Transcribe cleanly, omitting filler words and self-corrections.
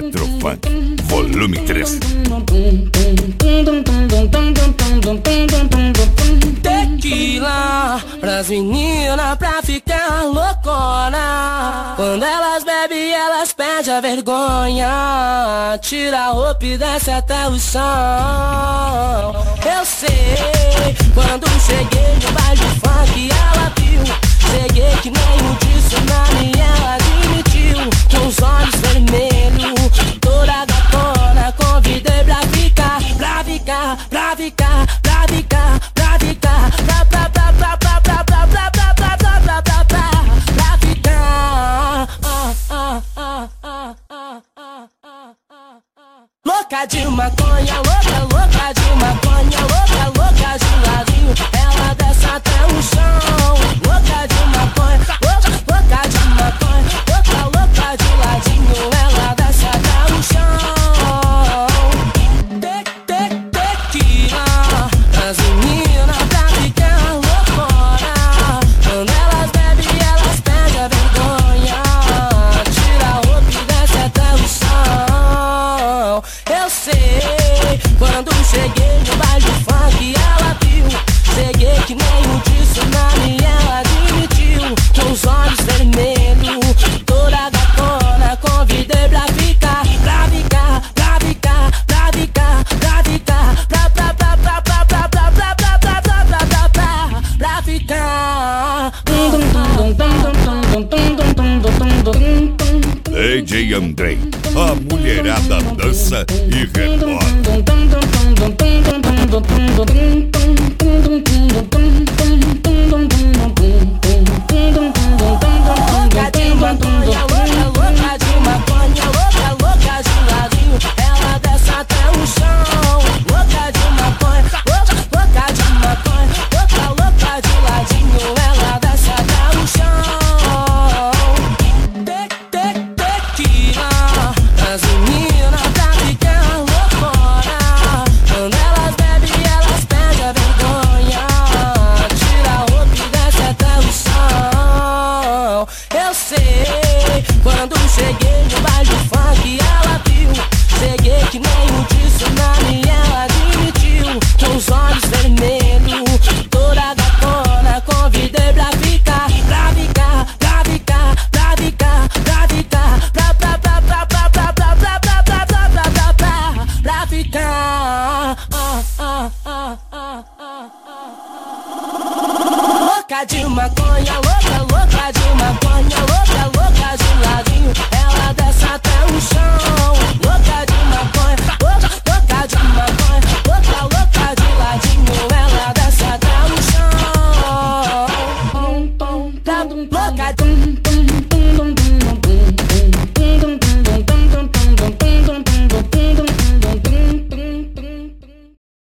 Eletrofunk, volume 3. Tequila pras meninas pra ficar loucona. Quando elas bebem, elas perdem a vergonha. Tira a roupa e desce até o chão. Eu sei, quando cheguei no baile funk, ela viu. Cheguei que nem um tsunami, ela admitiu. Com os olhos vermelhos, toda gatona, convidei pra ficar, pra ficar, pra ficar, pra ficar, pra ficar, pra ficar. Louca de maconha, louca de maconha, louca de ladinho, ela desce até o chão. Louca de maconha, louca de maconha, louca de ladinho, ela desce até o chão. Tequila, as meninas pra ficar loucona. Quando elas bebem, elas perdem a vergonha. Tira a roupa e desce até o chão. Eu sei, quando cheguei no baile funk, ela viu. Cheguei que nem um tsunami, ela admitiu. Com os olhos vermelhos, toda gatona, convidei pra ficar, pra ficar, pra ficar, pra ficar, pra ficar, pra ficar. DJ Andrei, a mulherada dança e rebola. Louca de maconha, louca de maconha, louca de ladinho, ela desce até o chão. Louca de maconha, louca de maconha, louca de ladinho, ela desce até o chão. Tequila, as meninas pra ficar loucona. Quando elas bebem, elas perdem a vergonha. Tira a roupa e desce até o chão. Eu sei, quando cheguei no baile funk, ela viu. Cheguei que nem um tsunami, ela admitiu. Com os olhos vermelhos, toda gatona, convidei pra ficar, pra ficar, pra ficar, pra ficar, pra ficar, pra ficar. Louca de maconha, louca de maconha, louca de ladinho, ela desce até o chão. Louca de maconha, louca de maconha, louca de ladinho, ela desce até o chão. Louca